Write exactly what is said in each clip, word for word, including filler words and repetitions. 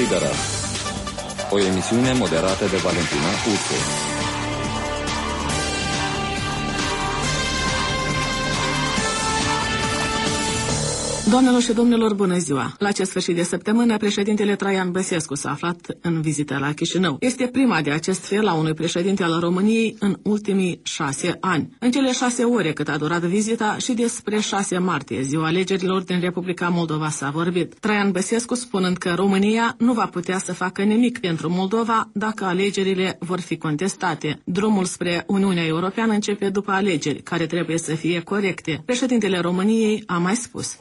Liberal. O emisiune moderată de Valentina Uțe. Doamnelor și domnilor, bună ziua! La acest sfârșit de săptămână, președintele Traian Băsescu s-a aflat în vizită la Chișinău. Este prima de acest fel a unui președinte al României în ultimii șase ani. În cele șase ore cât a durat vizita și despre șase martie, ziua alegerilor din Republica Moldova, s-a vorbit. Traian Băsescu spunând că România nu va putea să facă nimic pentru Moldova dacă alegerile vor fi contestate. Drumul spre Uniunea Europeană începe după alegeri, care trebuie să fie corecte. Președintele României a mai spus: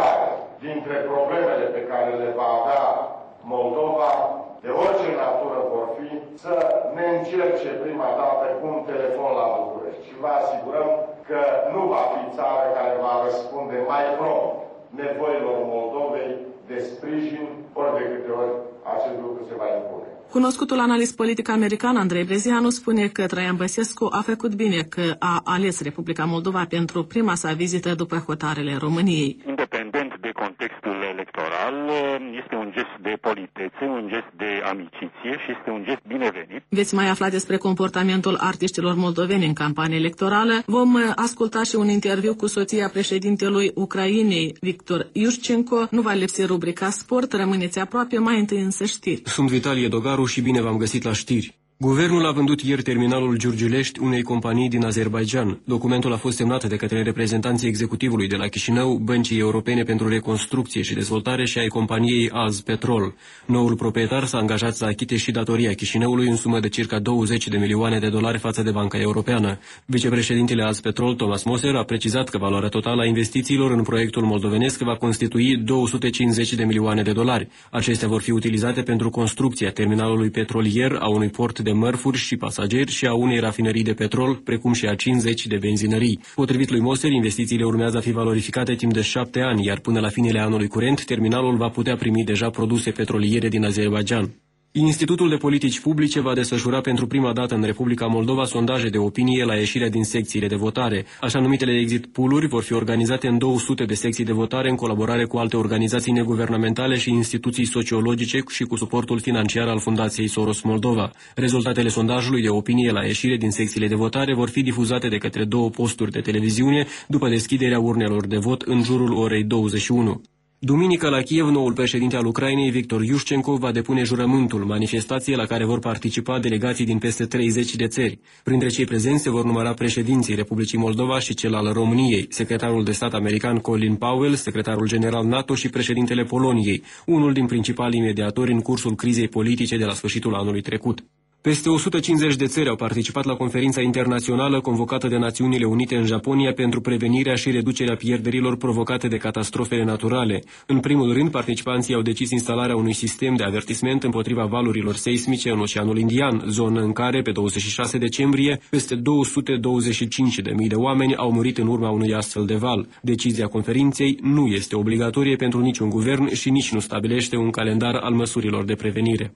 dintre problemele pe care le va avea Moldova, de orice natură vor fi, să ne încerce prima dată cu un telefon la București. Și vă asigurăm că nu va fi țară care va răspunde mai prompt nevoilor Moldovei de sprijin, ori de câte ori acest lucru se va impune. Cunoscutul analist politic american Andrei Brezianu spune că Traian Băsescu a făcut bine că a ales Republica Moldova pentru prima sa vizită după hotarele României. Independent de contextul electoral, este un gest de politețe, un gest de amiciție și este un gest binevenit. Veți mai afla despre comportamentul artiștilor moldoveni în campanie electorală. Vom asculta și un interviu cu soția președintelui Ucrainei, Victor Iușcenko. Nu va lipsi rubrica Sport, rămâneți aproape, mai întâi însă știri. Sunt Vitalie Dogaru și bine v-am găsit la știri. Guvernul a vândut ieri terminalul Giurgiulești unei companii din Azerbaidjan. Documentul a fost semnat de către reprezentanții executivului de la Chișinău, Băncii Europene pentru Reconstrucție și Dezvoltare și ai companiei Azpetrol. Noul proprietar s-a angajat să achite și datoria Chișinăului în sumă de circa douăzeci de milioane de dolari față de Banca Europeană. Vicepreședintele Azpetrol, Thomas Moser, a precizat că valoarea totală a investițiilor în proiectul moldovenesc va constitui două sute cincizeci de milioane de dolari. Acestea vor fi utilizate pentru construcția terminalului petrolier, a unui port de de mărfuri și pasageri și a unei rafinării de petrol, precum și a cincizeci de benzinării. Potrivit lui Moser, investițiile urmează a fi valorificate timp de șapte ani, iar până la finele anului curent, terminalul va putea primi deja produse petroliere din Azerbaidjan. Institutul de Politici Publice va desfășura pentru prima dată în Republica Moldova sondaje de opinie la ieșirea din secțiile de votare. Așa numitele exit pool-uri vor fi organizate în două sute de secții de votare în colaborare cu alte organizații neguvernamentale și instituții sociologice și cu suportul financiar al Fundației Soros Moldova. Rezultatele sondajului de opinie la ieșire din secțiile de votare vor fi difuzate de către două posturi de televiziune după deschiderea urnelor de vot în jurul orei douăzeci și unu. Duminică la Kiev, noul președinte al Ucrainei, Victor Iușcenko, va depune jurământul, manifestație la care vor participa delegații din peste treizeci de țări. Printre cei prezenți se vor număra președinții Republicii Moldova și cel al României, secretarul de stat american Colin Powell, secretarul general NATO și președintele Poloniei, unul din principalii mediatori în cursul crizei politice de la sfârșitul anului trecut. Peste o sută cincizeci de țări au participat la conferința internațională convocată de Națiunile Unite în Japonia pentru prevenirea și reducerea pierderilor provocate de catastrofele naturale. În primul rând, participanții au decis instalarea unui sistem de avertisment împotriva valurilor seismice în Oceanul Indian, zonă în care, pe douăzeci și șase decembrie, peste două sute douăzeci și cinci de mii de oameni au murit în urma unui astfel de val. Decizia conferinței nu este obligatorie pentru niciun guvern și nici nu stabilește un calendar al măsurilor de prevenire.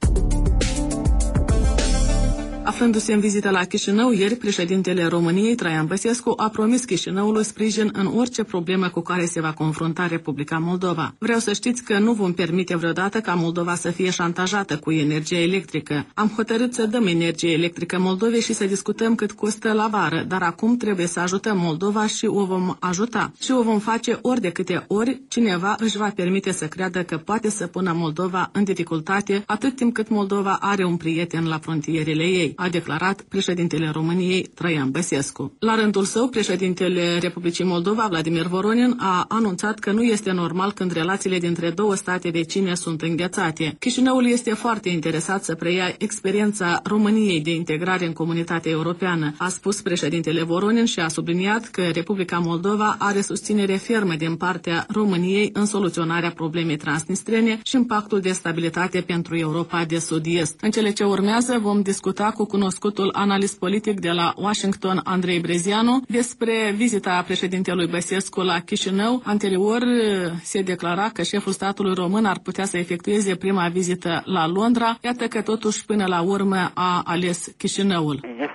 Aflându-se în vizită la Chișinău, ieri, președintele României, Traian Băsescu, a promis Chișinăului sprijin în orice problemă cu care se va confrunta Republica Moldova. Vreau să știți că nu vom permite vreodată ca Moldova să fie șantajată cu energie electrică. Am hotărât să dăm energie electrică Moldovei și să discutăm cât costă la vară, dar acum trebuie să ajutăm Moldova și o vom ajuta. Și o vom face ori de câte ori cineva își va permite să creadă că poate să pună Moldova în dificultate atât timp cât Moldova are un prieten la frontierele ei, a declarat președintele României, Traian Băsescu. La rândul său, președintele Republicii Moldova, Vladimir Voronin, a anunțat că nu este normal când relațiile dintre două state vecine sunt înghețate. Chișinăul este foarte interesat să preia experiența României de integrare în comunitatea europeană, a spus președintele Voronin și a subliniat că Republica Moldova are susținere fermă din partea României în soluționarea problemei transnistrene și în pactul de stabilitate pentru Europa de Sud-Est. În cele ce urmează vom discuta cu cunoscutul analist politic de la Washington, Andrei Brezianu, despre vizita președintelui Băsescu la Chișinău. Anterior se declara că șeful statului român ar putea să efectueze prima vizită la Londra. Iată că totuși până la urmă a ales Chișinăul. Este în orice caz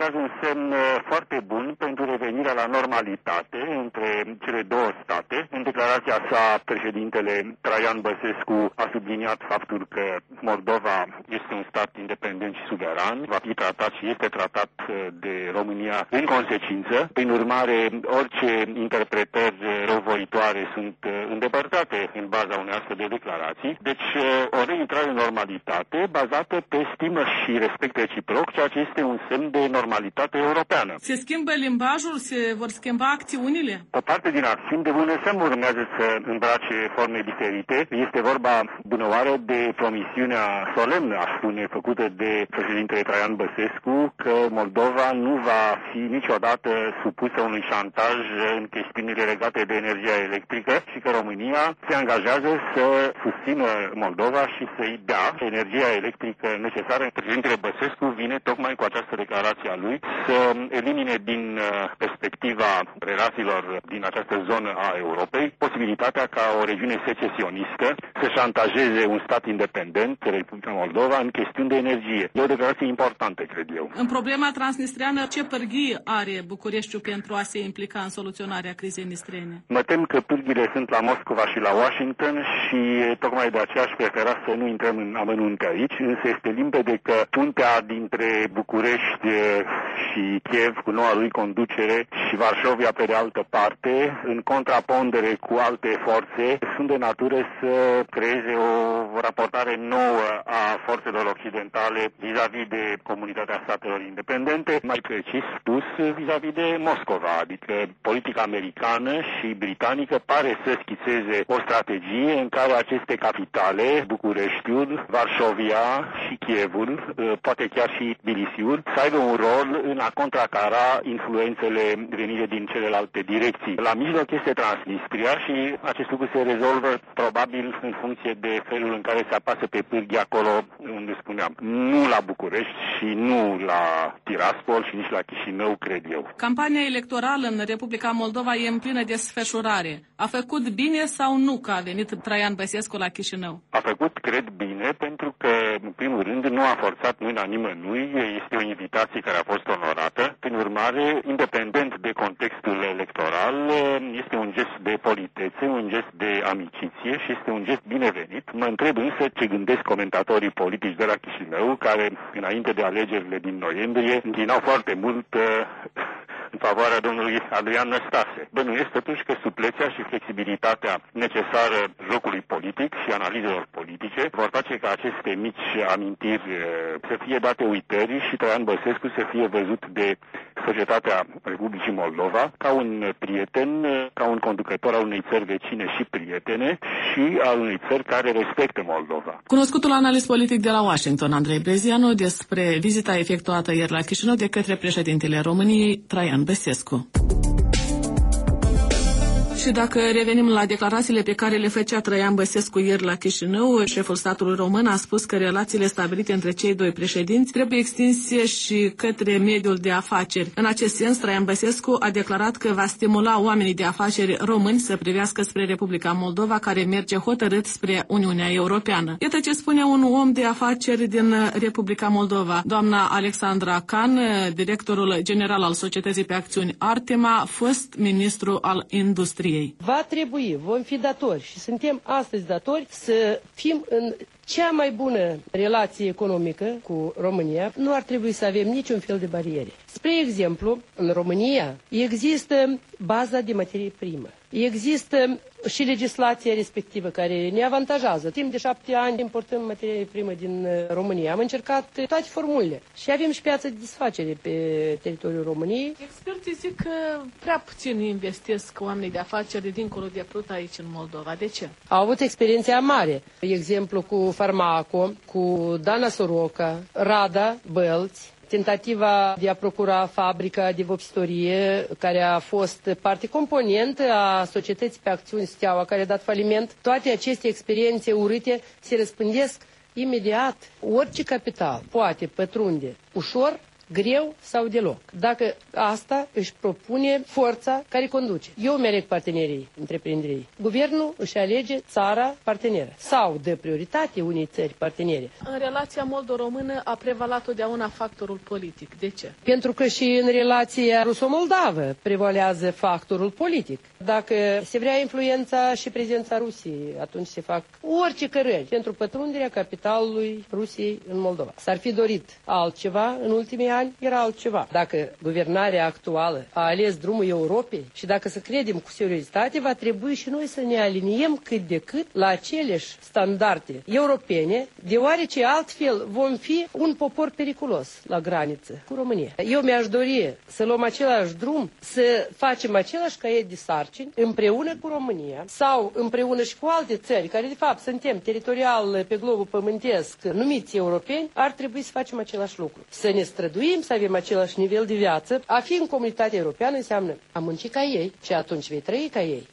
caz un semn foarte bun pentru revenirea la normalitate între cele două state. În declarația sa, președintele Traian Băsescu a subliniat faptul că Moldova este un stat independent și suveran, va fi tratat și este tratat de România în consecință. Prin urmare, orice interpretări răuvoitoare sunt îndepărtate în baza unei astfel de declarații. Deci, o reintrare în normalitate bazată pe stimă și respect reciproc, ceea ce este un semn de normalitate europeană. Se schimbă limbajul, se vor schimba acțiunile? O parte din acțiuni de bună seamă urmează să îmbrace forme diferite. Este vorba, bunăoară, de promisiunea solemnă, aș spune, făcută de președintele Traian Băsescu, că Moldova nu va fi niciodată supusă unui șantaj în chestiunile legate de energia electrică și că România se angajează să susțină Moldova și să-i dea energia electrică necesară. Președintele Băsescu vine tocmai cu această declarație a lui să elimine din perspectiva relațiilor din această zonă a Europei posibilitatea ca o regiune secesionistă să șantajeze un stat independent, Republica Moldova, în chestiuni de energie. E o declarație importantă, cred eu. În problema transnistreană, ce pârghii are Bucureștiul pentru a se implica în soluționarea crizei nistrene? Mă tem că pârghile sunt la Moscova și la Washington și tocmai de aceea aș prefera să nu intrăm în amănunte aici, însă este limpede că puntea dintre București și Kiev cu noua lui conducere și Varșovia pe de altă parte, în contrapondere cu alte forțe, sunt de natură să creeze o raportare nouă a forțelor occidentale vis-a-vis de comunitatea statelor independente, mai precis spus vis-a-vis de Moscova, adică politica americană și britanică pare să schițeze o strategie în care aceste capitale, Bucureștiul, Varșovia și Kievul, poate chiar și Tbilisiul, să aibă un rol în a contracara influențele venite din celelalte direcții. La mijloc este Transnistria și acest lucru se rezolvă probabil în funcție de felul în care se apasă pe pârghii acolo unde spuneam. Nu la București și nu la Tiraspol și nici la Chișinău, cred eu. Campania electorală în Republica Moldova e în plină desfășurare. A făcut bine sau nu că a venit Traian Băsescu la Chișinău? A făcut, cred, bine, pentru că, în primul rând, nu a forțat mâna nimănui. Este o invitație care a fost onorată. Prin urmare, independent de contextul electoral, este un gest de politețe, un gest de amiciție și este un gest binevenit. Mă întreb însă ce gândesc comentatorii politici de la Chișinău, care, înainte de alegerile din noiembrie, închinau foarte mult în favoarea domnului Adrian Năstase. Bănuiesc totuși că suplețea și flexibilitatea necesară jocului politic și analizelor politice vor face ca aceste mici amintiri să fie date uitării și Traian Băsescu să fie văzut de societatea Republicii Moldova ca un prieten, ca un conducător al unei țări vecine și prietene și al unei țări care respectă Moldova. Cunoscutul analist politic de la Washington, Andrei Brezianu, despre vizita efectuată ieri la Chișinău de către președintele României, Traian Băsescu. Și dacă revenim la declarațiile pe care le făcea Traian Băsescu ieri la Chișinău, șeful statului român a spus că relațiile stabilite între cei doi președinți trebuie extinse și către mediul de afaceri. În acest sens, Traian Băsescu a declarat că va stimula oamenii de afaceri români să privească spre Republica Moldova, care merge hotărât spre Uniunea Europeană. Iată ce spune un om de afaceri din Republica Moldova. Doamna Alexandra Can, directorul general al Societății pe Acțiuni Artema, fost ministru al Industriei. Va trebui, vom fi datori și suntem astăzi datori să fim în cea mai bună relație economică cu România. Nu ar trebui să avem niciun fel de bariere. Spre exemplu, în România există baza de materie primă. Există și legislația respectivă care ne avantajează. Timp de șapte ani importăm materie primă din România. Am încercat toate formulele și avem și piață de desfacere pe teritoriul României. Experții zic că prea puțin investesc oamenii de afaceri dincolo de Prut aici în Moldova. De ce? Au avut experiențe amare. Exemplu cu Farmaco, cu Dana Soroca, Rada Bălți, tentativa de a procura fabrica de vopsitorie, care a fost parte componentă a societății pe acțiuni Steaua, care a dat faliment. Toate aceste experiențe urâte se răspândesc imediat. Orice capital poate pătrunde ușor greu sau deloc. Dacă asta își propune forța care conduce. Eu mi-aleg partenerii întreprinderii. Guvernul își alege țara parteneră sau dă prioritate unei țări partenere. În relația moldo-română a prevalat totdeauna factorul politic. De ce? Pentru că și în relația ruso-moldavă prevalează factorul politic. Dacă se vrea influența și prezența Rusiei, atunci se fac orice cărări pentru pătrunderea capitalului Rusiei în Moldova. S-ar fi dorit altceva în ultimii ani, era altceva. Dacă guvernarea actuală a ales drumul Europei și dacă să credem cu seriozitate, va trebui și noi să ne aliniem cât de cât la aceleași standarde europene, deoarece altfel vom fi un popor periculos la graniță cu România. Eu mi-aș dori să luăm același drum, să facem același caiet de sarcini împreună cu România sau împreună și cu alte țări, care de fapt suntem teritorial pe globul pământesc numiți europeni, ar trebui să facem același lucru. Să ne străduim, să avem același nivel de viață. A fi în comunitatea europeană înseamnă a munci ca ei și atunci vei trăi ca ei.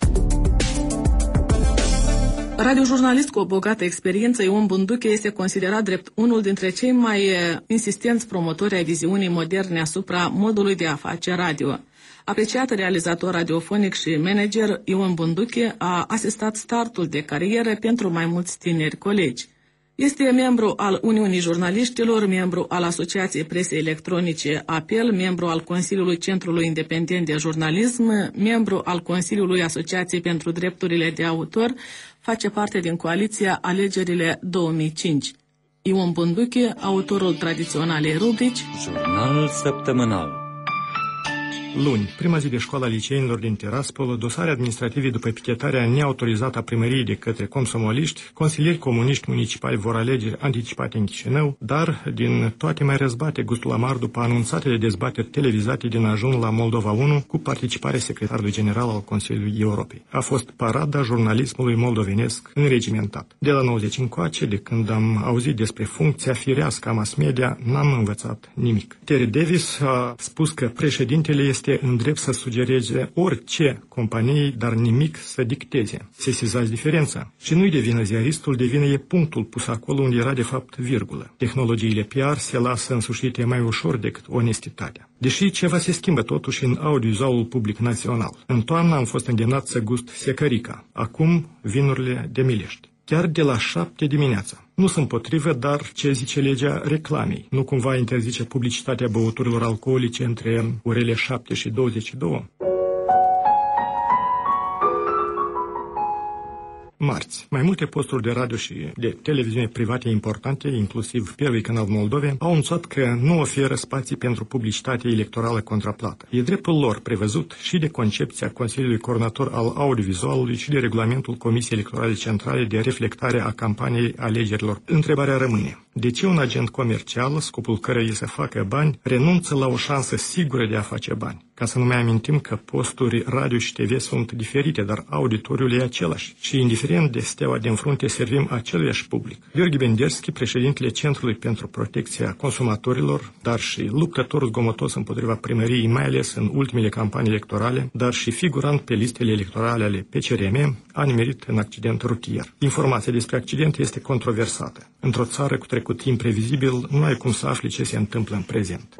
Radiojurnalist cu o bogată experiență, Ion Bunduche este considerat drept unul dintre cei mai insistenți promotori ai viziunii moderne asupra modului de a face radio. Apreciat realizator radiofonic și manager, Ion Bunduche a asistat startul de carieră pentru mai mulți tineri colegi. Este membru al Uniunii Jurnaliștilor, membru al Asociației Presei Electronice Apel, membru al Consiliului Centrului Independent de Jurnalism, membru al Consiliului Asociației pentru Drepturile de Autor, face parte din coaliția Alegerile două mii cinci. Ion Bunduche, autorul tradiționalei rubrici Jurnal săptămânal. Luni, prima zi de școală a liceenilor din Tiraspol, dosare administrative după pichetarea neautorizată a primăriei de către comsomoliști, consilieri comuniști municipali vor alegeri anticipate în Chișinău, dar din toate mai răzbate gustul amar după anunțatele dezbateri televizate din ajun la Moldova unu cu participarea secretarului general al Consiliului Europei. A fost parada jurnalismului moldovenesc înregimentat. De la nouăzeci încoace, de când am auzit despre funcția firească a mass media, n-am învățat nimic. Terry Davis a spus că președintele este este în drept să sugereze orice companiei, dar nimic să dicteze. Sesizați diferența. Și nu-i de vină ziaristul, de vină e punctul pus acolo unde era de fapt virgulă. Tehnologiile P R se lasă însușite mai ușor decât onestitatea. Deși ceva se schimbă totuși în audiovizualul public național. În toamnă am fost îndemnat să gust secărica. Acum vinurile de Milești. Chiar de la șapte dimineața. Nu sunt potrivă, dar ce zice legea reclamei? Nu cumva interzice publicitatea băuturilor alcoolice între orele șapte și douăzeci și două? Marți, mai multe posturi de radio și de televiziune private importante, inclusiv Первый Canal Moldovei, au anunțat că nu oferă spații pentru publicitate electorală contraplată. E dreptul lor prevăzut și de concepția Consiliului Coordonator al Audiovizualului și de regulamentul Comisiei Electorale Centrale de reflectare a campaniei alegerilor. Întrebarea rămâne: de ce un agent comercial, scopul căruia e să facă bani, renunță la o șansă sigură de a face bani? Ca să nu mai amintim că posturi radio și T V sunt diferite, dar auditoriul e același și indiferent de steaua din frunte servim aceluiași public. Gheorghe Benderski, președintele Centrului pentru Protecția Consumatorilor, dar și luptător zgomotos împotriva primăriei, mai ales în ultimele campanii electorale, dar și figurant pe listele electorale ale P C R M, a nimerit în accident rutier. Informația despre accident este controversată. Într-o țară cu trecut imprevizibil, nu ai cum să afli ce se întâmplă în prezent.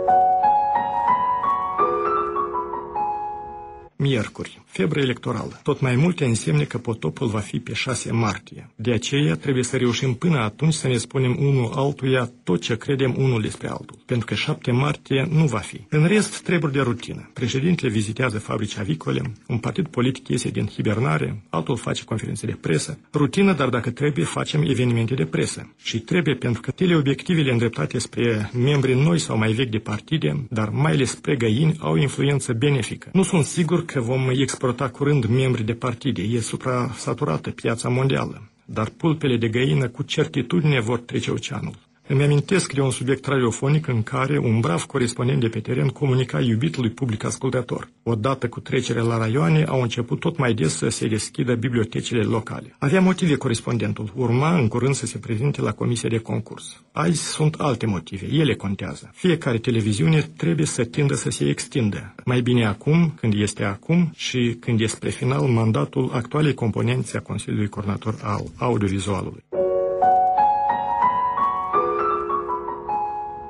Miercuri, febră electorală. Tot mai multe însemne că potopul va fi pe șase martie. De aceea trebuie să reușim până atunci să ne spunem unul altuia tot ce credem unul despre altul. Pentru că șapte martie nu va fi. În rest, treburi de rutină. Președintele vizitează fabrici avicole, un partid politic iese din hibernare, altul face conferințe de presă. Rutină, dar dacă trebuie, facem evenimente de presă. Și trebuie pentru că teleobiectivele îndreptate spre membrii noi sau mai vechi de partide, dar mai ales spre găini, au influență benefică. Nu sunt sigur că vom exporta curând membri de partide. E supra-saturată piața mondială. Dar pulpele de găină cu certitudine vor trece oceanul. Îmi amintesc de un subiect radiofonic în care un brav corespondent de pe teren comunica iubitului public ascultător. Odată cu trecerea la raioane, au început tot mai des să se deschidă bibliotecile locale. Avea motive corespondentul. Urma în curând să se prezinte la comisia de concurs. Azi sunt alte motive. Ele contează. Fiecare televiziune trebuie să tindă să se extindă. Mai bine acum, când este acum și când este spre final mandatul actualei componențe a Consiliului Coordonator al Audiovizualului.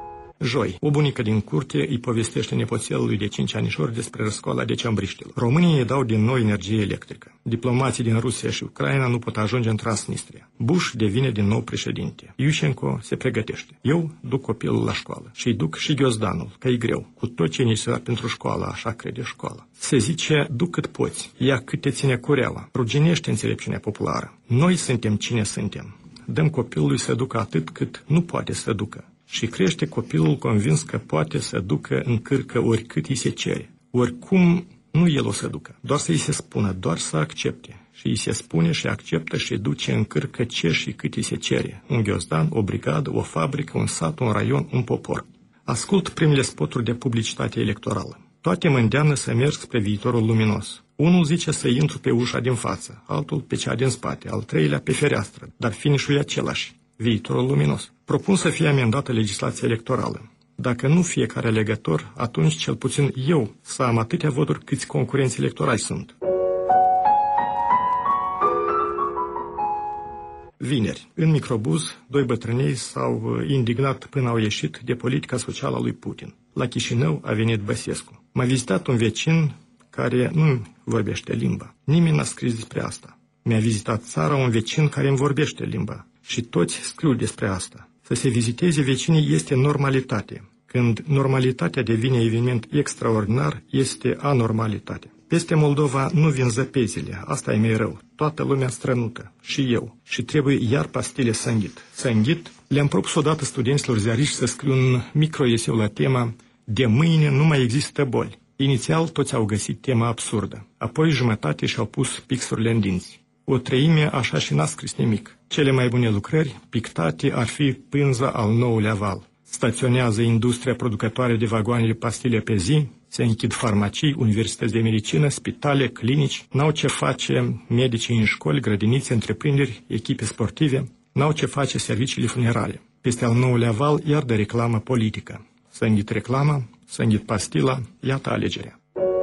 Joi, o bunică din curte îi povestește nepoțelului de cinci anișori despre răscoala decembriștilor. Românii îi dau din nou energie electrică. Diplomații din Rusia și Ucraina nu pot ajunge în Transnistria. Bush devine din nou președinte. Iușenko se pregătește. Eu duc copilul la școală și îi duc și ghiozdanul, că e greu, cu tot ce e necesar pentru școală, așa crede școala. Se zice, duc cât poți, ia cât te ține cureaua, ruginește înțelepciunea populară. Noi suntem cine suntem. Dăm copilului să ducă atât cât nu poate să ducă. Și crește copilul convins că poate să ducă în cârcă oricât îi se cere. Oricum, nu el o să ducă, doar să îi se spună, doar să accepte. Și îi se spune și acceptă și duce în cârcă ce și cât îi se cere. Un ghiozdan, o brigadă, o fabrică, un sat, un raion, un popor. Ascult primele spoturi de publicitate electorală. Toate mă îndeamnă să merg spre viitorul luminos. Unul zice să intru pe ușa din față, altul pe cea din spate, al treilea pe fereastră, dar finișul e același, viitorul luminos. Propun să fie amendată legislația electorală. Dacă nu fiecare alegător, atunci cel puțin eu să am atâtea voturi câți concurenți electorali sunt. Vineri, în microbuz, doi bătrânei s-au indignat până au ieșit de politica socială a lui Putin. La Chișinău a venit Băsescu. M-a vizitat un vecin care nu vorbește limba. Nimeni n-a scris despre asta. Mi-a vizitat țara un vecin care îmi vorbește limba. Și toți scriu despre asta. Să se viziteze vecinii este normalitate. Când normalitatea devine eveniment extraordinar, este anormalitate. Peste Moldova nu vin zăpezile, asta e mai rău. Toată lumea strănută, și eu. Și trebuie iar pastile să înghit. Să înghit, le-am propus odată studenților ziariști să scriu un microeseu la tema "De mâine nu mai există boli". Inițial toți au găsit tema absurdă, apoi jumătate și-au pus pixurile în dinți. O treime așa și n-a scris nimic. Cele mai bune lucrări pictate ar fi pânza al nouălea val. Staționează industria producătoare de vagoane de pastile pe zi, se închid farmacii, universități de medicină, spitale, clinici, n-au ce face medicii în școli, grădinițe, întreprinderi, echipe sportive, n-au ce face serviciile funerale. Peste al nouălea val, iar de reclamă politică. Să înghit reclama, să înghit pastila, iată alegerea.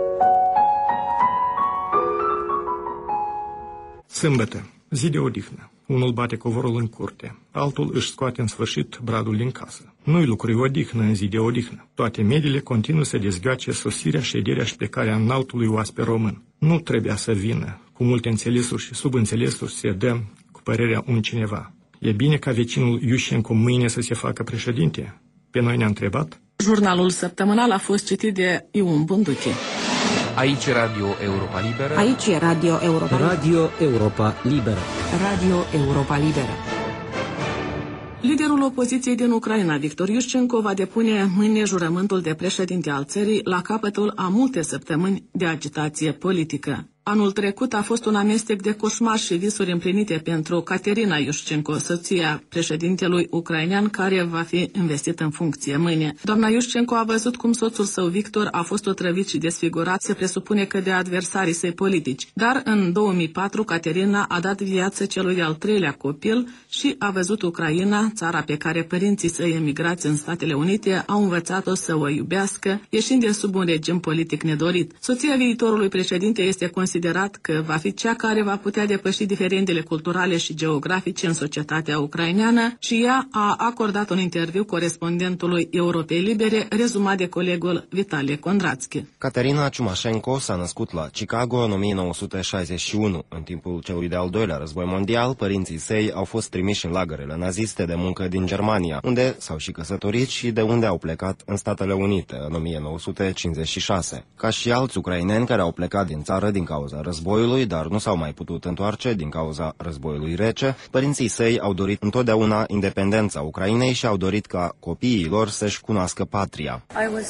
Sâmbătă, zi de odihnă. Unul bate covorul în curte, altul își scoate în sfârșit bradul din casă. Nu-i lucruri odihnă în zi de odihnă. Toate mediile continuă să dezgioace sosirea, șederea și plecarea înaltului oaspe român. Nu trebuia să vină. Cu multe înțelesuri și subînțelesuri se dă cu părerea un cineva. E bine ca vecinul Iușenko mâine să se facă președinte? Pe noi ne-a întrebat. Jurnalul săptămânal a fost citit de Ion Bunduchi. Aici Radio Europa Liberă. Aici e Radio Europa Liberă. Radio Europa Liberă. Radio Europa Liberă. Liderul opoziției din Ucraina, Victor Iușenko, va depune mâine jurământul de președinte al țării la capătul a multe săptămâni de agitație politică. Anul trecut a fost un amestec de coșmar și visuri împlinite pentru Caterina Iușenko, soția președintelui ucrainean, care va fi investit în funcție mâine. Doamna Iușenko a văzut cum soțul său Victor a fost otrăvit și desfigurat, se presupune că de adversarii săi politici. Dar în două mii patru, Caterina a dat viață celui de-al treilea copil și a văzut Ucraina, țara pe care părinții săi emigrați în Statele Unite au învățat-o să o iubească, ieșind de sub un regim politic nedorit. Soția viitorului președinte este considerat că va fi cea care va putea depăși diferențele culturale și geografice în societatea ucraineană și ea a acordat un interviu corespondentului Europei Libere, rezumat de colegul Vitalie Kondratsky. Caterina Ciumașenko s-a născut la Chicago în o mie nouă sute șaizeci și unu. În timpul celui de-al doilea război mondial, părinții săi au fost trimiși în lagărele naziste de muncă din Germania, unde s-au și căsătorit și de unde au plecat în Statele Unite în o mie nouă sute cincizeci și șase. Ca și alți ucraineni care au plecat din țară din cauza războiului, dar nu s-au mai putut întoarce din cauza războiului rece, părinții săi au dorit întotdeauna independența Ucrainei și au dorit ca copiii lor să-și cunoască patria.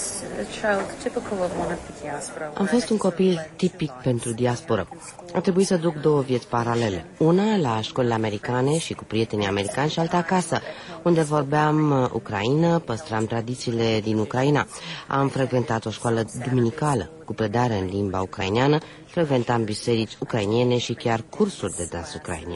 Am fost un copil tipic pentru diasporă. A trebuit să duc două vieți paralele. Una la școlile americane și cu prietenii americani și alta acasă, unde vorbeam ucraină, păstram tradițiile din Ucraina. Am frecventat o școală duminicală cu predare în limba ucraineană, frecventam biserici ucrainiene și chiar cursuri de dans ucrainean.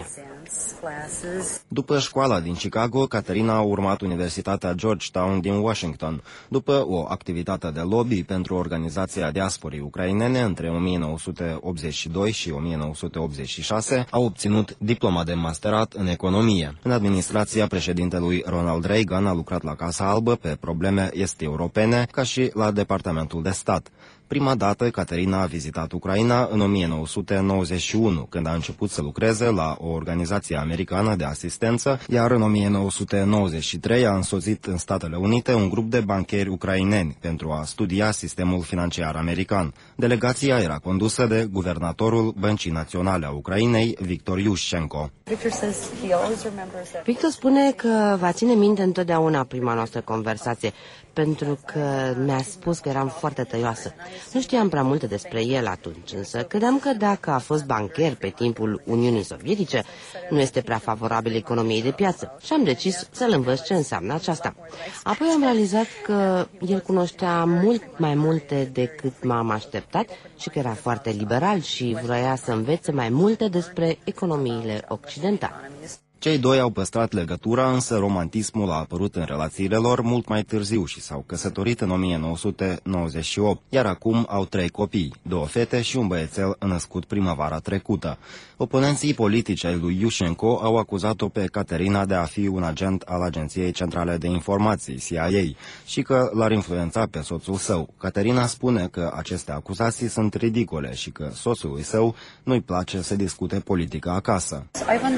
După școala din Chicago, Caterina a urmat Universitatea Georgetown din Washington. După o activitate de lobby pentru Organizația Diasporii Ucrainene între o mie nouă sute optzeci și doi și o mie nouă sute optzeci și șase, a obținut diploma de masterat în economie. În administrația președintelui Ronald Reagan a lucrat la Casa Albă pe probleme est-europene, ca și la Departamentul de Stat. Prima dată, Caterina a vizitat Ucraina în o mie nouă sute nouăzeci și unu, când a început să lucreze la o organizație americană de asistență, iar în o mie nouă sute nouăzeci și trei a însoțit în Statele Unite un grup de bancheri ucraineni pentru a studia sistemul financiar american. Delegația era condusă de guvernatorul Băncii Naționale a Ucrainei, Victor Yushchenko. Victor spune că va ține minte întotdeauna prima noastră conversație, pentru că mi-a spus că eram foarte tăioasă. Nu știam prea multe despre el atunci, însă credeam că dacă a fost bancher pe timpul Uniunii Sovietice, nu este prea favorabil economiei de piață și am decis să-l învăț ce înseamnă aceasta. Apoi am realizat că el cunoștea mult mai multe decât m-am așteptat și că era foarte liberal și vroia să învețe mai multe despre economiile occidentale. Cei doi au păstrat legătura, însă romantismul a apărut în relațiile lor mult mai târziu și s-au căsătorit în o mie nouă sute nouăzeci și opt, iar acum au trei copii, două fete și un băiețel născut primăvara trecută. Oponenții politici ai lui Yushchenko au acuzat-o pe Caterina de a fi un agent al Agenției Centrale de Informații, C I A, și că l-ar influența pe soțul său. Caterina spune că aceste acuzații sunt ridicole și că soțului său nu-i place să discute politica acasă.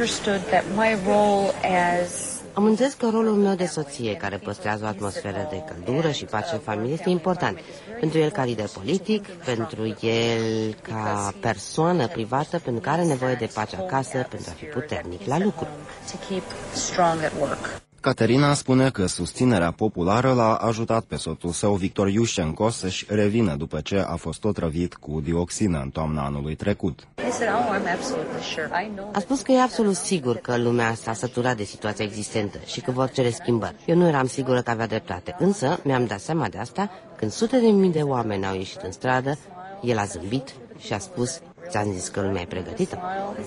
Am înțeles că rolul meu de soție, care păstrează o atmosferă de căldură și pace în familie, este important. Pentru el ca lider politic, pentru el ca persoană privată, pentru care are nevoie de pace acasă, pentru a fi puternic la lucru. Caterina spune că susținerea populară l-a ajutat pe soțul său, Victor Yushchenko, să-și revină după ce a fost otrăvit cu dioxină în toamna anului trecut. A spus că e absolut sigur că lumea s-a săturat de situația existentă și că vor cere schimbări. Eu nu eram sigură că avea dreptate, însă mi-am dat seama de asta când sute de mii de oameni au ieșit în stradă, el a zâmbit și a spus: ți-am zis că lumea e pregătită.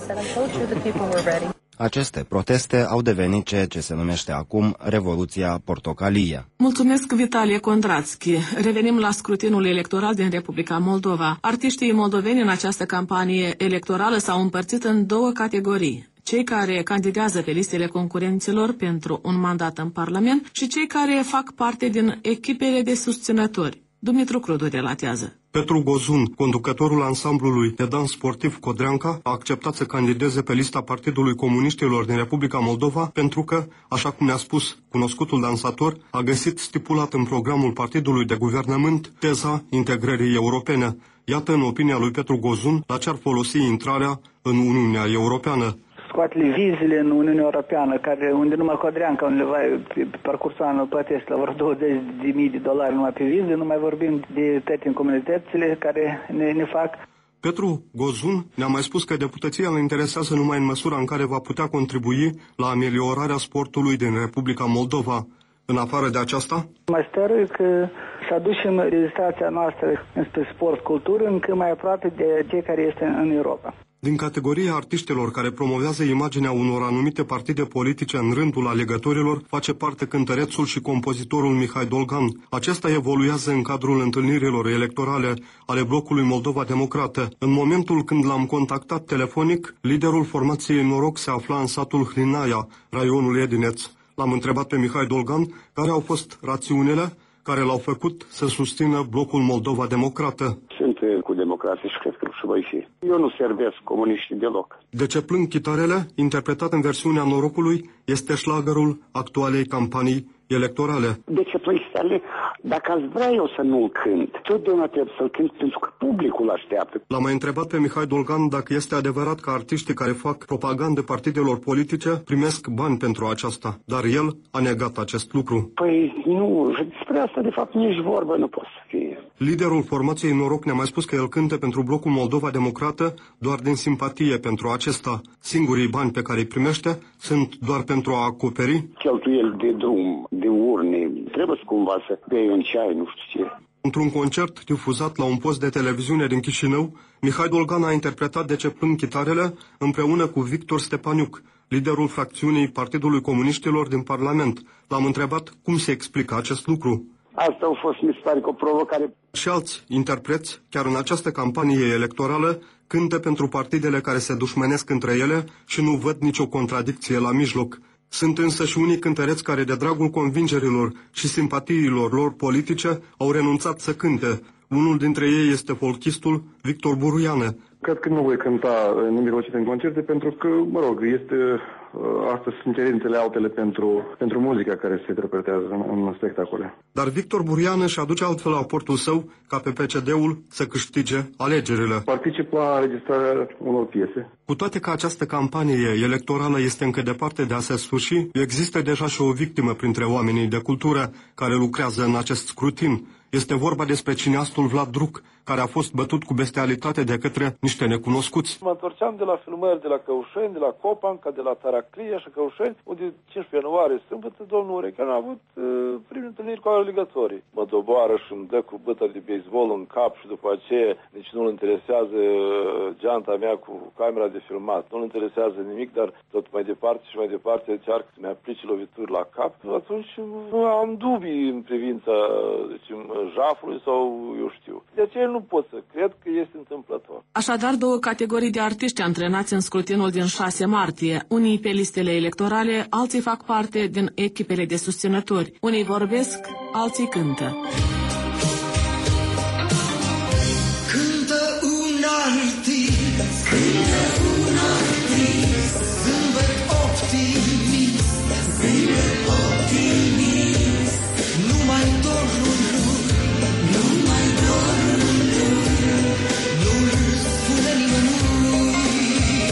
Aceste proteste au devenit ceea ce se numește acum Revoluția Portocalie. Mulțumesc, Vitalie Kondratsky. Revenim la scrutinul electoral din Republica Moldova. Artiștii moldoveni în această campanie electorală s-au împărțit în două categorii: cei care candidează pe listele concurenților pentru un mandat în Parlament și cei care fac parte din echipele de susținători. Dumitru Crudu relatează. Petru Gozun, conducătorul ansamblului de dans sportiv Codreanca, a acceptat să candideze pe lista Partidului Comuniștilor din Republica Moldova pentru că, așa cum ne-a spus cunoscutul dansator, a găsit stipulat în programul partidului de guvernământ teza integrării europene. Iată, în opinia lui Petru Gozun, la ce ar folosi intrarea în Uniunea Europeană. Scoate-le vizele în Uniunea Europeană, care, unde numai Codreanca, unde va, pe parcursul anului plătește la vreo douăzeci de mii de dolari numai pe vize, nu mai vorbim de toate comunitățile care ne, ne fac. Petru Gozun ne-a mai spus că deputăția îl interesează numai în măsura în care va putea contribui la ameliorarea sportului din Republica Moldova. În afară de aceasta? Mai stăruie că să aducem legislația noastră înspre sport, cultură, încă mai aproape de cei care este în Europa. Din categoria artiștilor care promovează imaginea unor anumite partide politice în rândul alegătorilor, face parte cântărețul și compozitorul Mihai Dolgan. Acesta evoluează în cadrul întâlnirilor electorale ale blocului Moldova Democrată. În momentul când l-am contactat telefonic, liderul formației Noroc se afla în satul Hlinaia, raionul Edineț. L-am întrebat pe Mihai Dolgan care au fost rațiunile care l-au făcut să susțină blocul Moldova Democrată. Sunt cu democrație și cred că și voi fi. Eu nu servesc comuniștii deloc. De ce plâng chitarele, interpretat în versiunea Norocului, este șlagărul actualei campanii electorale. De ce plâng chitarele? Dacă aș vrea eu să nu-l cânt, totdeauna trebuie să-l cânt pentru că publicul așteaptă. L-am mai întrebat pe Mihai Dolgan dacă este adevărat că artiștii care fac propagandă partidelor politice primesc bani pentru aceasta, dar el a negat acest lucru. Păi nu, despre asta de fapt nici vorbă nu poate să fie. Liderul formației Noroc ne-a mai spus că el cântă pentru blocul Moldova Democrată doar din simpatie pentru acesta. Singurii bani pe care îi primește sunt doar pentru a acoperi cheltuieli de drum, de urne, trebuie să cumva să bei un ceai, nu știu ce. Într-un concert difuzat la un post de televiziune din Chișinău, Mihai Dolgan a interpretat De ce plâng chitarele împreună cu Victor Stepaniuc, liderul fracțiunii Partidului Comuniștilor din Parlament. L-am întrebat cum se explică acest lucru. Asta a fost, mi se pare, o provocare. Și alți interpreți, chiar în această campanie electorală, cântă pentru partidele care se dușmenesc între ele și nu văd nicio contradicție la mijloc. Sunt însă și unii cântăreți care, de dragul convingerilor și simpatiilor lor politice, au renunțat să cânte. Unul dintre ei este folchistul Victor Buruiane. Cred că nu voi cânta nemijlocit în concerte pentru că, mă rog, este astăzi sunt cerințele altele pentru, pentru muzica care se interpretează în, în spectacole. Dar Victor Buruiane își aduce altfel aportul său ca pe P C D-ul să câștige alegerile. Particip la înregistrarea unor piese. Cu toate că această campanie electorală este încă departe de a se sfârși, există deja și o victimă printre oamenii de cultură care lucrează în acest scrutin. Este vorba despre cineastul Vlad Druc, care a fost bătut cu bestialitate de către niște necunoscuți. Mă întorceam de la filmări de la Căușeni, de la Copanca, de la Taraclia și Căușeni, unde cincisprezece ianuarie, sâmbătă, domnul Urechean a avut uh, prime întâlniri cu alegătorii. Mă doboară și îmi dă cu bătări de baseball în cap și după aceea nici nu-l interesează uh, geanta mea cu camera de filmat. Nu-l interesează nimic, dar tot mai departe și mai departe încearcă să-mi aplice lovituri la cap. Atunci uh, am dubii în privința deci, jafului sau eu știu. De aceea nu pot să cred că este întâmplător. Așadar, două categorii de artiști antrenați în scrutinul din șase martie. Unii pe listele electorale, alții fac parte din echipele de susținători. Unii vorbesc, alții cântă. Cântă un artist, cântă un artist, zâmbet optimist, zâmbet optimist, numai dorul lui, numai dorul lui, nu-l spune nimănui.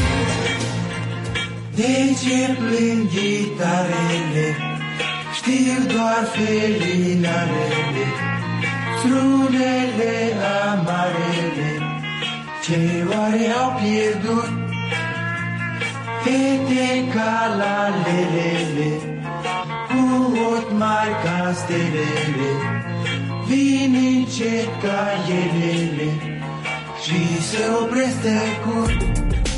De ce plâng ghitarele, știu doar felinarele, strunele amarele, ce oare au pierdut? Fete ca la lelele, cu ochi mari ca stelele, vin încet ca elele și se opresc tăcut.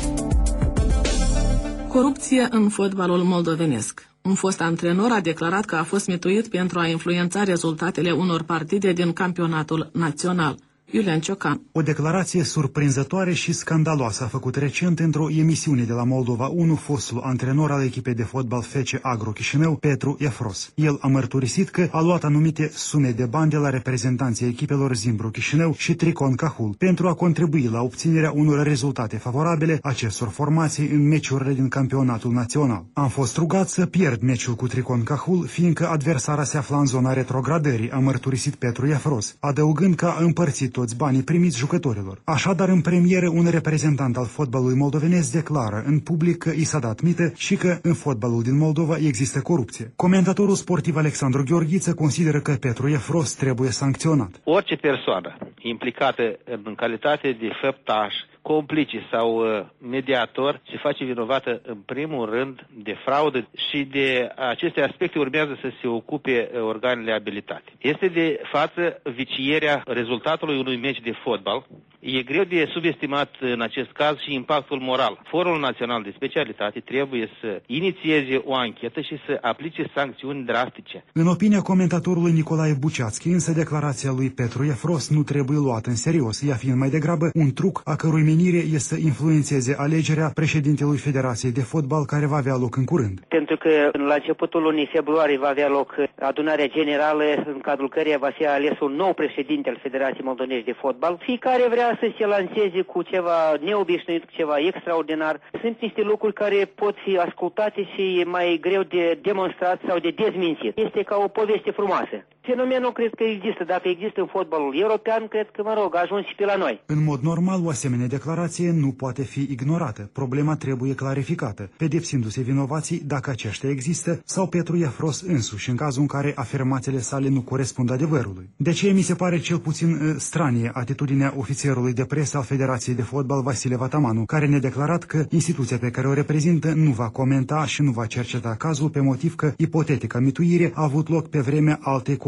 Corupție în fotbalul moldovenesc. Un fost antrenor a declarat că a fost mituit pentru a influența rezultatele unor partide din campionatul național. Iulian Ciocan. O declarație surprinzătoare și scandaloasă a făcut recent într-o emisiune de la Moldova unu fostul antrenor al echipei de fotbal F C Agro Chișinău, Petru Efros. El a mărturisit că a luat anumite sume de bani de la reprezentanții echipelor Zimbru Chișinău și Tricon Cahul pentru a contribui la obținerea unor rezultate favorabile acestor formații în meciurile din campionatul național. Am fost rugat să pierd meciul cu Tricon Cahul, fiindcă adversara se afla în zona retrogradării, a mărturisit Petru Efros, adăugând că a împărțit toți banii primiți jucătorilor. Așadar, în premieră, un reprezentant al fotbalului moldovenesc declară în public că i s-a dat mită și că în fotbalul din Moldova există corupție. Comentatorul sportiv Alexandru Gheorghiță consideră că Petru Efros trebuie sancționat. Orice persoană implicată în calitate de făptaș, complice sau uh, mediator se face vinovată în primul rând de fraudă și de aceste aspecte urmează să se ocupe uh, organele abilitate. Este de față vicierea rezultatului unui meci de fotbal. E greu de subestimat în acest caz și impactul moral. Forul Național de Specialitate trebuie să inițieze o anchetă și să aplice sancțiuni drastice. În opinia comentatorului Nicolae Buceațchi, însă declarația lui Petru Efros nu trebuie luată în serios, ea fiind mai degrabă un truc a cărui menire este să influențeze alegerea președintelui Federației de Fotbal care va avea loc în curând. Pentru că la începutul lunii februarie va avea loc adunarea generală în cadrul căreia va fi ales un nou președinte al Federației Moldovenești de Fotbal. Fiecare vrea să se lanseze cu ceva neobișnuit, cu ceva extraordinar. Sunt niște lucruri care pot fi ascultate și mai greu de demonstrat sau de dezmințit. Este ca o poveste frumoasă. Fenomenul cred că există. Dacă există în fotbalul european, cred că, mă rog, a ajuns și pe la noi. În mod normal, o asemenea declarație nu poate fi ignorată. Problema trebuie clarificată, pedepsindu-se vinovații dacă aceștia există sau Petru Efros însuși, în cazul în care afirmațiile sale nu corespund adevărului. De ce mi se pare cel puțin stranie atitudinea ofițerului de presă al Federației de Fotbal Vasile Vatamanu, care ne-a declarat că instituția pe care o reprezintă nu va comenta și nu va cerceta cazul pe motiv că ipotetica mituire a avut loc pe vremea altei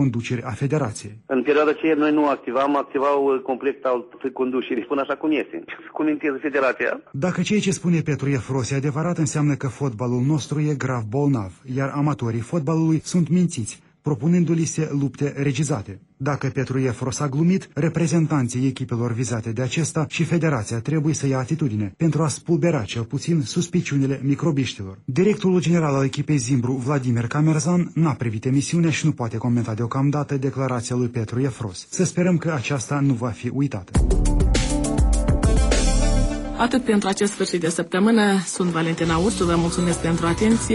conducere a federației. În perioada aceea noi nu activam, activau complet alt conducere, spun așa cum este. Să comenteze federația. Dacă ceea ce spune Petru Iefros e adevărat, înseamnă că fotbalul nostru e grav bolnav, iar amatorii fotbalului sunt mințiți, propunându-li se lupte regizate. Dacă Petru Iefros a glumit, reprezentanții echipelor vizate de acesta și federația trebuie să ia atitudine pentru a spulbera cel puțin suspiciunile microbiștilor. Directorul general al echipei Zimbru, Vladimir Camerzan, n-a privit emisiunea și nu poate comenta deocamdată declarația lui Petru Iefros. Să sperăm că aceasta nu va fi uitată. Atât pentru acest sfârșit de săptămână. Sunt Valentina Ursu, vă mulțumesc pentru atenție.